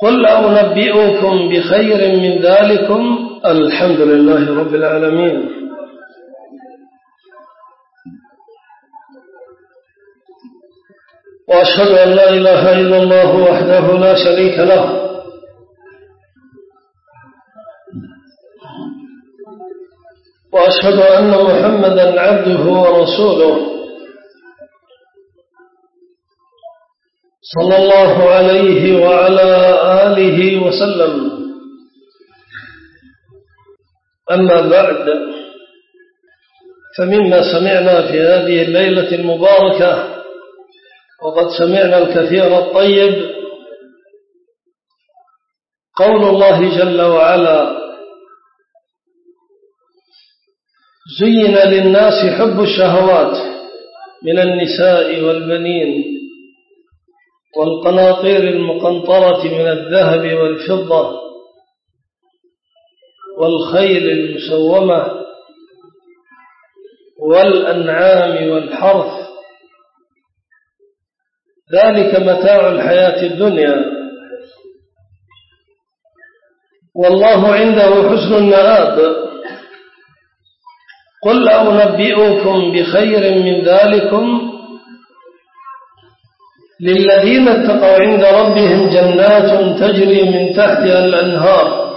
قل أنبئكم بخير من ذلكم. الحمد لله رب العالمين، وأشهد أن لا إله إلا الله وحده لا شريك له، وأشهد أن محمدا عبده ورسوله صلى الله عليه وعلى آله وسلم. أما بعد، فمما سمعنا في هذه الليلة المباركة، وقد سمعنا الكثير الطيب، قول الله جل وعلا: زين للناس حب الشهوات من النساء والبنين والقناطير المقنطرة من الذهب والفضة والخيل المسومة والأنعام والحرث، ذلك متاع الحياة الدنيا، والله عنده حسن المآب. قل أنبئكم بخير من ذلكم للذين اتقوا عند ربهم جنات تجري من تحتها الأنهار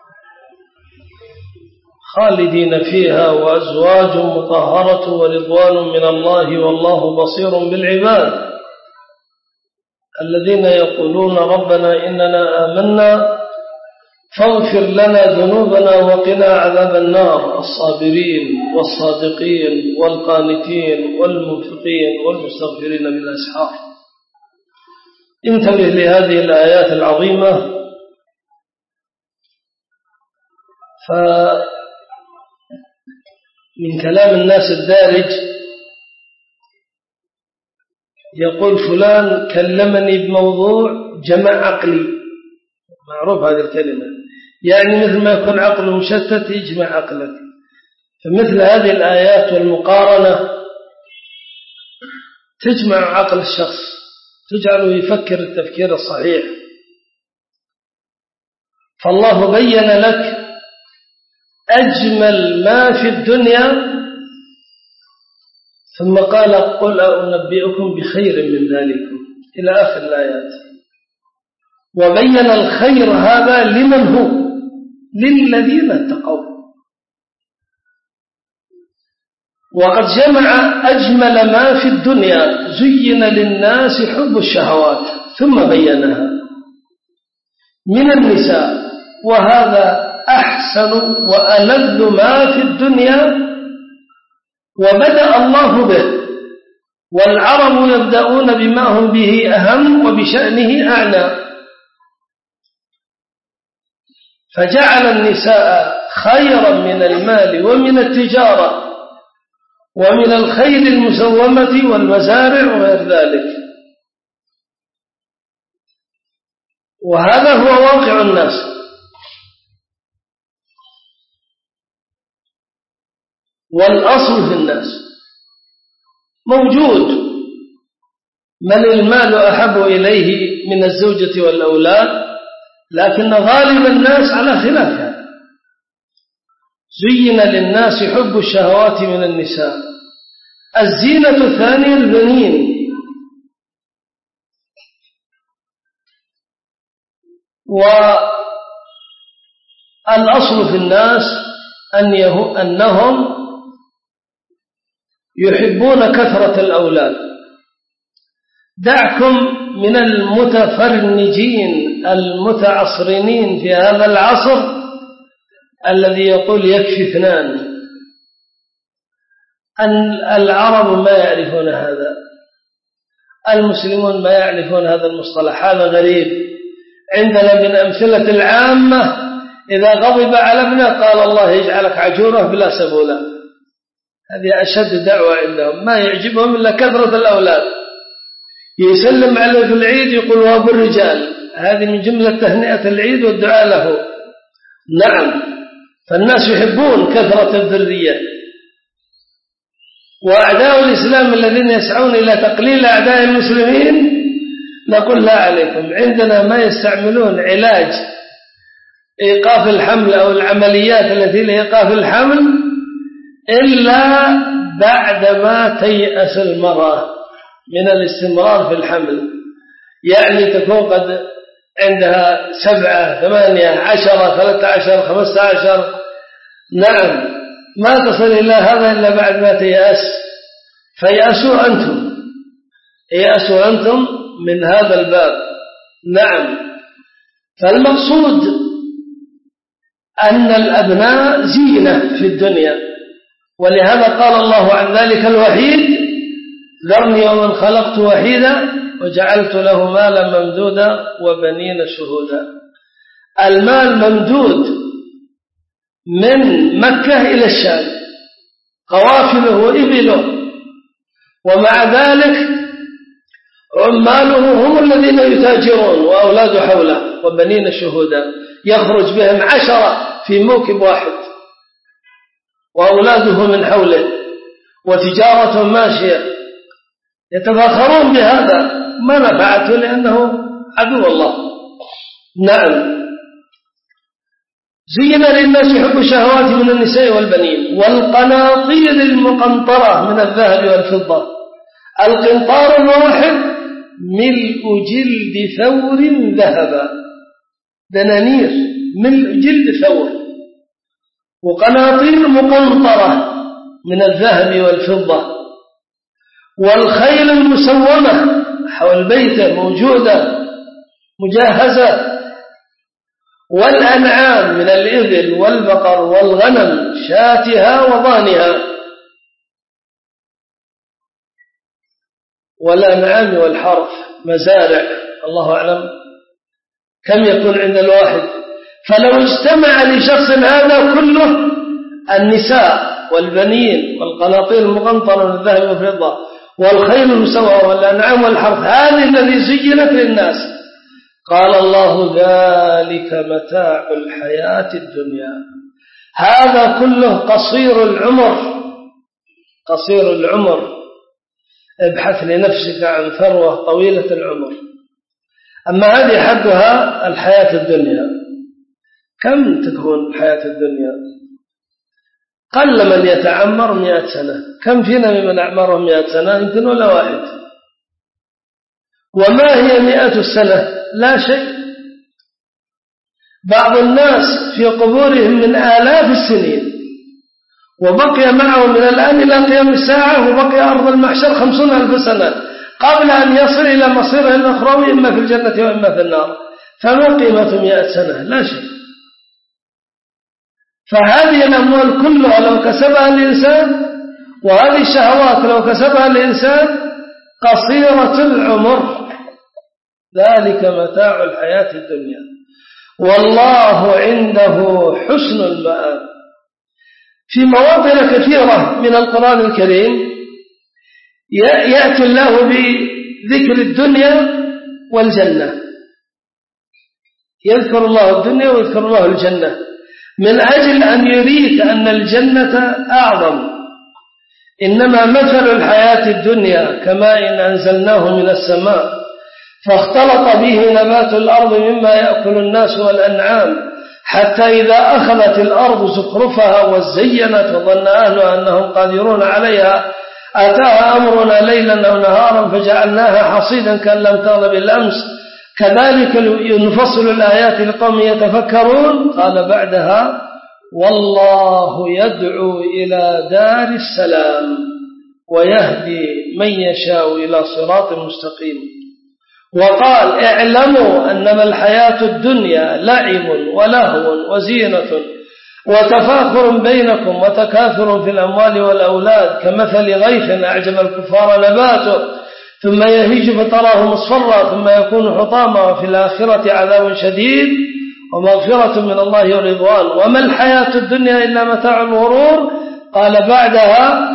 خالدين فيها وأزواج مطهرة ورضوان من الله والله بصير بالعباد، الذين يقولون ربنا إننا آمنا فاغفر لنا ذنوبنا وقنا عذاب النار، الصابرين والصادقين والقانتين والمنفقين والمستغفرين بالأسحار. انتبه لهذه الآيات العظيمة، فمن كلام الناس الدارج يقول فلان كلمني بموضوع جمع عقلي، معروف هذه الكلمة، يعني مثل ما يكون عقله مشتت يجمع عقلك. فمثل هذه الآيات والمقارنة تجمع عقل الشخص، تجعله يفكر التفكير الصحيح. فالله بين لك أجمل ما في الدنيا ثم قال: قل أنبئكم بخير من ذلكم، إلى آخر الآيات، وبين الخير هذا لمن هو؟ للذين اتقوا. وقد جمع أجمل ما في الدنيا، زين للناس حب الشهوات، ثم بينها من النساء، وهذا أحسن وألذ ما في الدنيا، وبدأ الله به، والعرب يبدأون بما هم به أهم وبشأنه أعنى، فجعل النساء خيرا من المال ومن التجارة ومن الخيل المسومة والمزارع وغير ذلك. وهذا هو واقع الناس. والأصل في الناس موجود، من المال أحب إليه من الزوجة والأولاد، لكن غالب الناس على خلافها. زين للناس حب الشهوات من النساء. الزينة الثانية البنين، والأصل في الناس أنهم يحبون كثرة الأولاد. دعكم من المتفرنجين المتعصرين في هذا العصر الذي يقول يكفي 2. العرب ما يعرفون هذا، المسلمون ما يعرفون هذا المصطلح، هذا غريب عندنا. من أمثلة العامة إذا غضب على ابنه قال الله يجعلك عجورة بلا سبولة. هذه أشد دعوة عندهم، ما يعجبهم إلا كثرة الأولاد. يسلم عليه في العيد يقول وابو الرجال، هذه من جملة تهنئة العيد والدعاء له. نعم، فالناس يحبون كثرة الذرية. وأعداء الإسلام الذين يسعون إلى تقليل أعداء المسلمين نقول لا عليكم، عندنا ما يستعملون علاج إيقاف الحمل أو العمليات التي لإيقاف الحمل إلا بعدما تيأس المرأة من الاستمرار في الحمل، يعني تكون قد عندها 7 8 10 13 15، نعم، ما تصل إلى هذا إلا بعد ما تيأس، فيأسوا أنتم من هذا الباب. نعم، فالمقصود أن الأبناء زينة في الدنيا، ولهذا قال الله عن ذلك الوحيد: ذرني ومن خلقت وحيدا وجعلت له مالا ممدودا وبنين شهودا. المال ممدود من مكة إلى الشام، قوافله وإبله، ومع ذلك عماله هم الذين يتاجرون وأولاد حوله، وبنين شهودا، يخرج بهم 10 في موكب واحد وأولاده من حوله، وتجارة ماشية، يتفاخرون بهذا، ما نفعته لأنه عدو الله. نعم، زين للناس حب الشهوات من النساء والبنين والقناطير المقنطرة من الذهب والفضة. القنطار الواحد ملء جلد ثور ذهبا، دنانير ملء جلد ثور، وقناطير مقنطرة من الذهب والفضة، والخيل المسومة حول بيته موجودة مجهزة، والأنعام من الإبل والبقر والغنم شاتها وضانها، والأنعام والحرث مزارع، الله أعلم كم يكون عند الواحد. فلو اجتمع لشخص هذا كله، النساء والبنين والقناطير المقنطرة من الذهب والفضة والخيل المسومة والأنعام والحرث، هذه الذي زينت للناس، قال الله: ذلك متاع الحياة الدنيا. هذا كله قصير العمر، ابحث لنفسك عن ثروة طويلة العمر. أما هذه حدها الحياة الدنيا. كم تكون الحياة الدنيا؟ قل من يتعمر 100 سنة. كم فينا ممن أعمرهم 100 سنة؟ يمكن ولا واحد. وما هي 100 سنة؟ لا شيء. بعض الناس في قبورهم من آلاف السنين، وبقي معه من الآن إلى قيام الساعة، وبقي أرض المحشر 50,000 سنة قبل أن يصل إلى مصيره الأخروي، إما في الجنة وإما في النار. فما قيمة 100 سنة؟ لا شيء. فهذه الأموال كلها لو كسبها الإنسان، وهذه الشهوات لو كسبها الإنسان، قصيرة العمر. ذلك متاع الحياة الدنيا، والله عنده حسن المآب. في مواطن كثيرة من القرآن الكريم يأتي الله بذكر الدنيا والجنة، يذكر الله الدنيا ويذكر الله الجنة، من أجل أن يريك أن الجنة أعظم. إنما مثل الحياة الدنيا كماء أنزلناه من السماء فاختلط به نبات الأرض مما يأكل الناس والأنعام، حتى إذا أخذت الأرض زخرفها وزينت وظن أهلها أنهم قادرون عليها أتاها أمرنا ليلا أو نهارا فجعلناها حصيدا كأن لم تغن بالأمس كذلك نفصل الآيات لقوم يتفكرون. قال بعدها: والله يدعو إلى دار السلام ويهدي من يشاء إلى صراط مستقيم. وقال: اعلموا أنما الحياة الدنيا لعب ولهو وزينة وتفاخر بينكم وتكاثر في الأموال والأولاد كمثل غيث أعجب الكفار نباته ثم يهيج فتراه مصفرا ثم يكون حطاما وفي الآخرة عذاب شديد ومغفرة من الله ورضوان وما الحياة الدنيا إلا متاع الغرور. قال بعدها: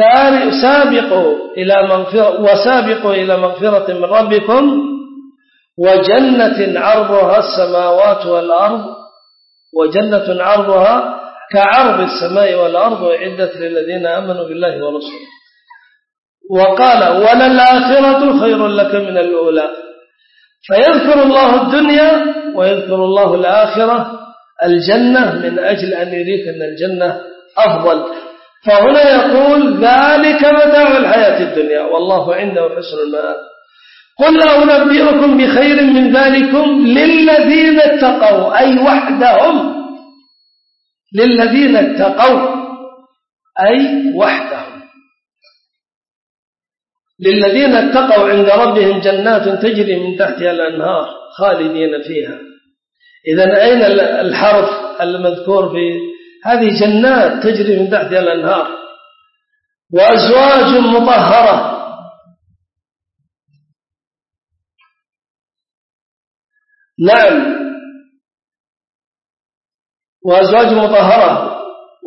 سابقوا إلى مغفرة من ربكم وجنة عرضها السماوات والأرض وجنة عرضها كعرض السماء والأرض أعدت للذين آمنوا بالله ورسوله. وقال: وللآخرة خير لك من الأولى. فيذكر الله الدنيا ويذكر الله الآخرة الجنة من أجل أن يريك أن الجنة أفضل. فهنا يقول ذلك متاع الحياة الدنيا والله عنده حسن المآب. قل أنبئكم بخير من ذلكم للذين اتقوا أي وحدهم، للذين اتقوا أي وحدهم. للذين اتقوا عند ربهم جنات تجري من تحتها الأنهار خالدين فيها. إذن أين الحرف المذكور في هذه؟ جنات تجري من تحتها الأنهار وأزواج مطهرة. نعم، وأزواج مطهرة.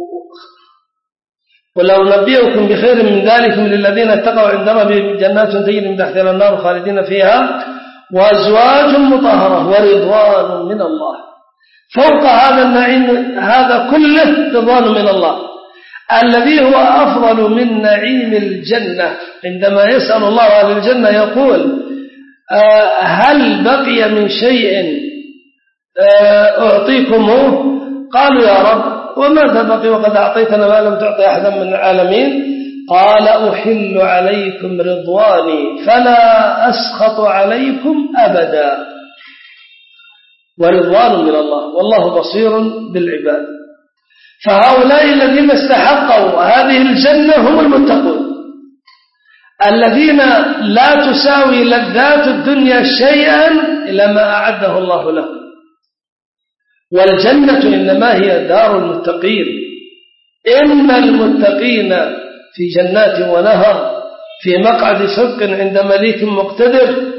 ولو نبئكم بخير من ذلكم للذين اتقوا عند ربهم جنات تجري من تحتها الأنهار خالدين فيها وأزواج مطهرة ورضوان من الله. فوق هذا النعيم هذا كله رضوان من الله الذي هو أفضل من نعيم الجنة. عندما يسأل الله عن الجنة يقول هل بقي من شيء أعطيكمه؟ قالوا يا رب وماذا بقي وقد أعطيتنا ما لم تعطي أحدا من العالمين؟ قال أحل عليكم رضواني فلا أسخط عليكم أبدا ورضوان من الله والله بصير بالعباد. فهؤلاء الذين استحقوا هذه الجنة هم المتقون الذين لا تساوي لذات الدنيا شيئا إلا ما أعده الله لهم. والجنة إنما هي دار المتقين. إن المتقين في جنات ونهر في مقعد صدق عند مليك مقتدر.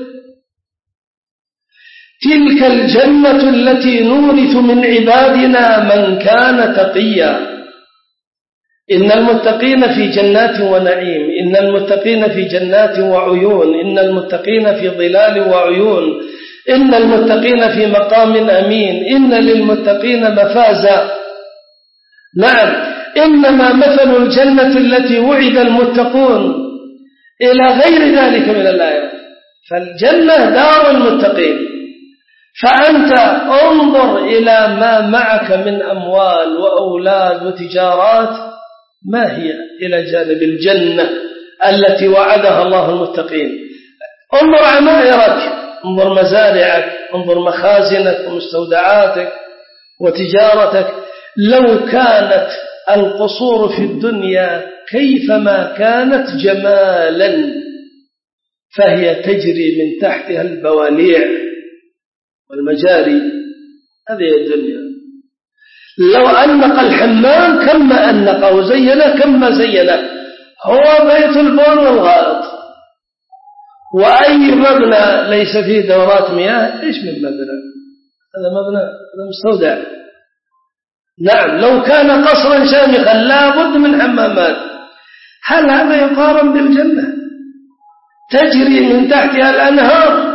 تلك الجنة التي نورث من عبادنا من كان تقيا. إن المتقين في جنات ونعيم، إن المتقين في جنات وعيون، إن المتقين في ظلال وعيون، إن المتقين في مقام أمين، إن للمتقين مفازا. نعم، إنما مثل الجنة التي وعد المتقون إلى غير ذلك من الآيات. فالجنة دار المتقين. فأنت انظر إلى ما معك من أموال وأولاد وتجارات ما هي إلى جانب الجنة التي وعدها الله المتقين. انظر عمائرك، انظر مزارعك، انظر مخازنك ومستودعاتك وتجارتك. لو كانت القصور في الدنيا كيفما كانت جمالا فهي تجري من تحتها البواليع والمجاري. هذه الدنيا. لو أنق الحمام كما أنق وزينه كما زينه هو بيت البول والغائط. وأي مبنى ليس فيه دورات مياه إيش من مبنى؟ هذا مبنى، هذا مستودع. نعم، لو كان قصرا شامخا لا بد من حمامات. هل هذا يقارن بالجنة تجري من تحتها الأنهار؟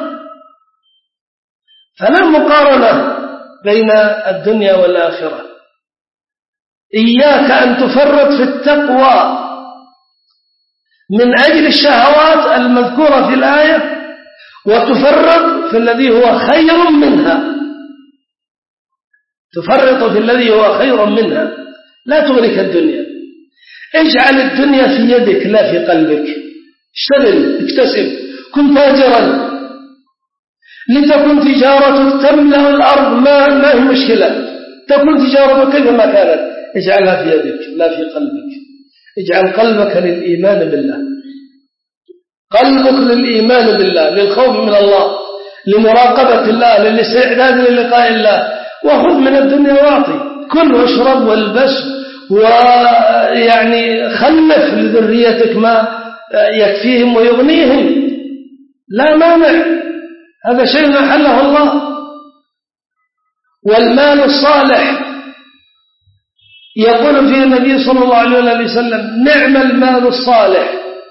فلا مقارنة بين الدنيا والآخرة. إياك أن تفرط في التقوى من أجل الشهوات المذكورة في الآية وتفرط في الذي هو خير منها. تفرط في الذي هو خير منها. لا تغرك الدنيا. اجعل الدنيا في يدك لا في قلبك. اشتغل، اكتسب، كن تاجرا لتكن تجارتك تملأ الأرض. ما هي مشكلة، تكون تجارتك كيفما كانت. اجعلها في يدك لا في قلبك. اجعل قلبك للإيمان بالله، قلبك للإيمان بالله، للخوف من الله، لمراقبة الله، للاستعداد للقاء الله. وخذ من الدنيا واعطي، كل واشرب والبس، ويعني خلف لذريتك ما يكفيهم ويغنيهم، لا مانع. هذا شيء أحله الله. والمال الصالح يقول فيه النبي صلى الله عليه وسلم نعم المال الصالح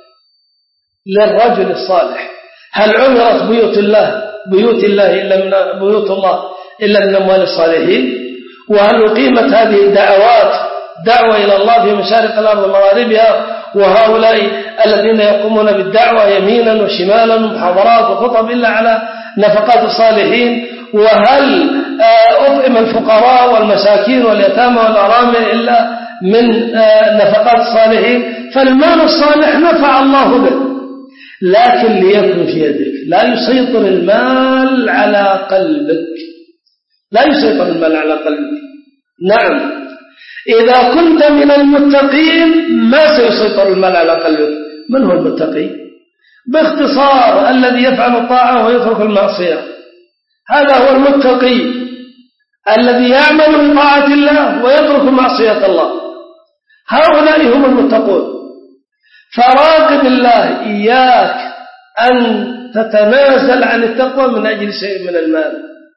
للرجل الصالح. هل عمرت بيوت الله إلا من أموال الصالحين؟ وهل أقيمت هذه الدعوات دعوة إلى الله في مشارق الأرض ومغاربها، وهؤلاء الذين يقومون بالدعوة يمينا وشمالا ومحاضرات وخطب إلا على نفقات الصالحين؟ وهل أطعم الفقراء والمساكين واليتامى والأرامل إلا من نفقات الصالحين؟ فالمال الصالح نفع الله به، لكن ليكن في يدك، لا يسيطر المال على قلبك، لا يسيطر المال على قلبك. نعم، إذا كنت من المتقين ما سيسيطر المال على قلبك. من هو المتقي؟ باختصار الذي يفعل الطاعة ويترك المعصية، هذا هو المتقي الذي يعمل بطاعة الله ويترك معصية الله، هؤلاء هم المتقون. فراقب الله، إياك أن تتنازل عن التقوى من أجل شيء من المال،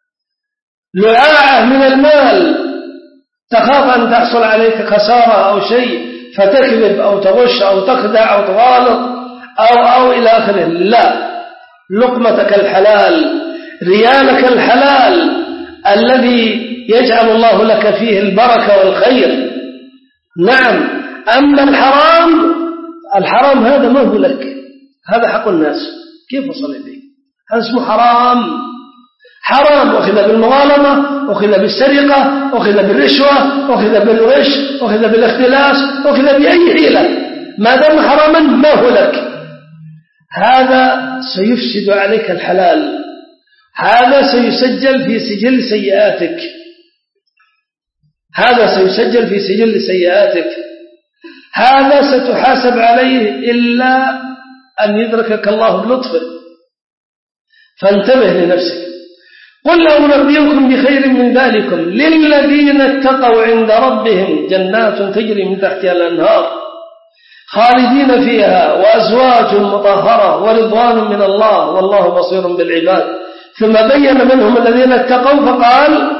لعاعة من المال تخاف أن تحصل عليك خسارة أو شيء فتكذب أو تغش أو تخدع أو تغالط أو إلى آخره. لا، لقمتك الحلال، ريالك الحلال الذي يجعل الله لك فيه البركة والخير. نعم، أما الحرام هذا ما هو لك، هذا حق الناس، كيف وصل إليه؟ هذا اسمه حرام. حرام أخذ بالمغالطة، أخذ بالسرقة، أخذ بالرشوة، أخذ بالغش، أخذ بالاختلاس، أخذ بأي حيلة، ما دام حراما ما هو لك. هذا سيفسد عليك الحلال، هذا سيسجل في سجل سيئاتك، هذا سيسجل في سجل سيئاتك، هذا ستحاسب عليه إلا أن يدركك الله بلطفه. فانتبه لنفسك. قل أنبئكم بخير من ذلكم للذين اتقوا عند ربهم جنات تجري من تحتها الأنهار خالدين فيها وأزواج مطهرة ورضوان من الله والله بصير بالعباد. ثم بين منهم الذين اتقوا فقال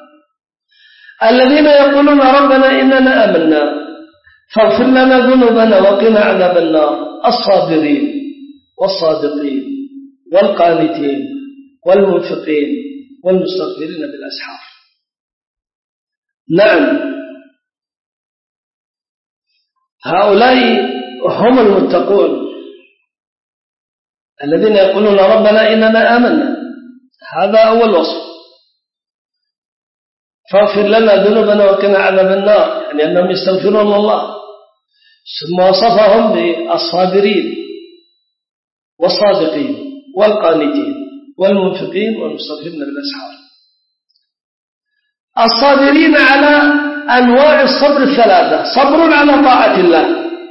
الذين يقولون ربنا إننا آمنا فاغفر لنا ذنوبنا وقنا عذاب النار الصابرين والصادقين والقانتين والمنفقين والمستغفرين بالأسحار. نعم، هؤلاء هم المتقون الذين يقولون ربنا إننا آمنا، هذا أول وصف. فاغفر لنا ذنوبنا وقنا عذاب النار، يعني أنهم يستغفرون الله. ثم وصفهم بالصابرين والصادقين والقانتين والمنفقين والمستغفرين بالأسحار. الصابرين على أنواع الصبر الثلاثة: صبر على طاعة الله،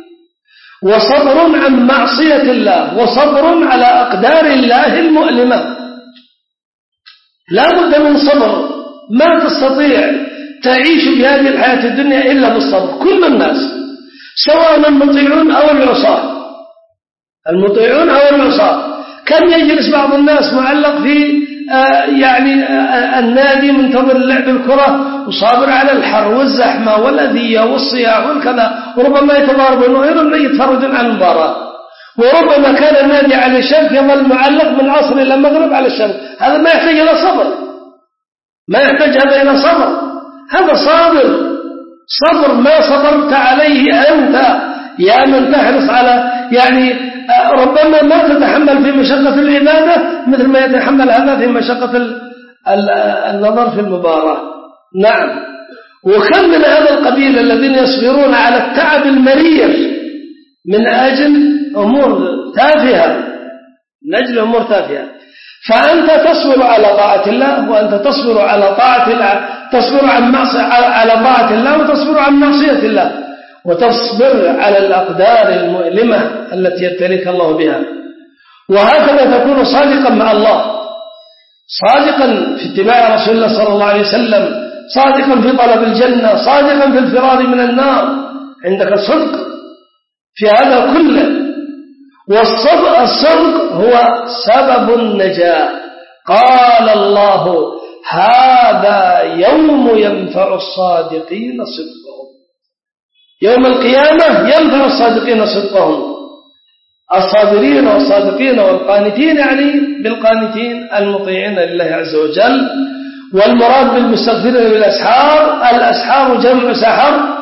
وصبر عن معصية الله، وصبر على أقدار الله المؤلمة. لا بد من صبر، ما تستطيع تعيش بهذه الحياة الدنيا إلا بالصبر. كل الناس سواء المطيعون أو العصاة، المطيعون أو العصاة. كم يجلس بعض الناس معلق في النادي منتظر لعب الكرة وصابر على الحر والزحمة والأذية والصياح والكذا، وربما يتضاربون ويرون يتفرجون عن المباراة، وربما كان النادي على الشمس يظل معلق من العصر إلى المغرب على الشمس. هذا ما يحتاج إلى صبر، ما يحتاج هذا إلى صبر. هذا صبر ما صبرت عليه أنت يا من تحرص على ربما ما تتحمل في مشقة العبادة مثل ما يتحمل هذا في مشقة النظر في المباراة. نعم، وكم من هذا القبيل الذين يصبرون على التعب المرير من أجل أمور تافهة، من أجل أمور تافهة. فأنت تصبر على طاعة الله، وأنت تصبر على طاعة الله، تصبر على طاعة الله وتصبر عن معصية الله، وتصبر على الأقدار المؤلمة التي يبتليك الله بها. وهكذا تكون صادقا مع الله، صادقا في اتباع رسول الله صلى الله عليه وسلم، صادقا في طلب الجنة، صادقا في الفرار من النار. عندك صدق في هذا كله. والصدق هو سبب النجاة. قال الله هذا يوم ينفع الصادقين صدقهم، يوم القيامة ينفع الصادقين صدقهم. الصابرين والصادقين والقانتين بالقانتين المطيعين لله عز وجل. والمراد بالمستغفرين بالأسحار، الأسحار جمع سحر،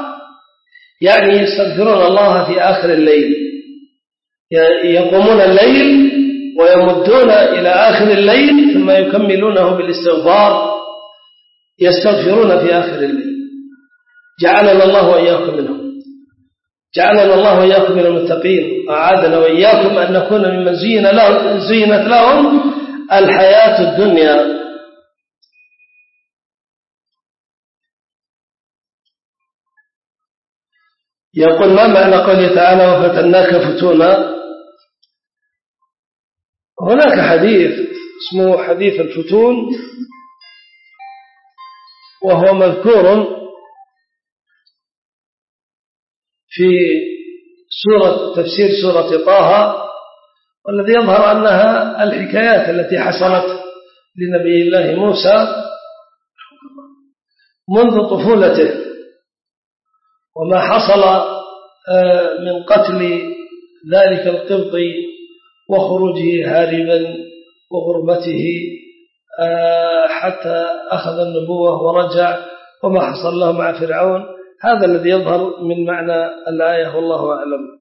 يستغفرون الله في آخر الليل، يقومون الليل ويمدون إلى آخر الليل ثم يكملونه بالاستغفار، يستغفرون في آخر الليل. جعلنا الله وإياكم منهم، جعلنا الله وإياكم من المتقين، أعادنا وإياكم أن نكون ممن زينت لهم الحياة الدنيا. يقول ما معنى قوله تعالى وفتناك فتونا؟ هناك حديث اسمه حديث الفتون، وهو مذكور في تفسير سورة طه، والذي يظهر أنها الحكايات التي حصلت لنبي الله موسى منذ طفولته، وما حصل من قتل ذلك القبطي وخروجه هاربا وغربته حتى أخذ النبوة ورجع، وما حصل له مع فرعون. هذا الذي يظهر من معنى الآية والله أعلم.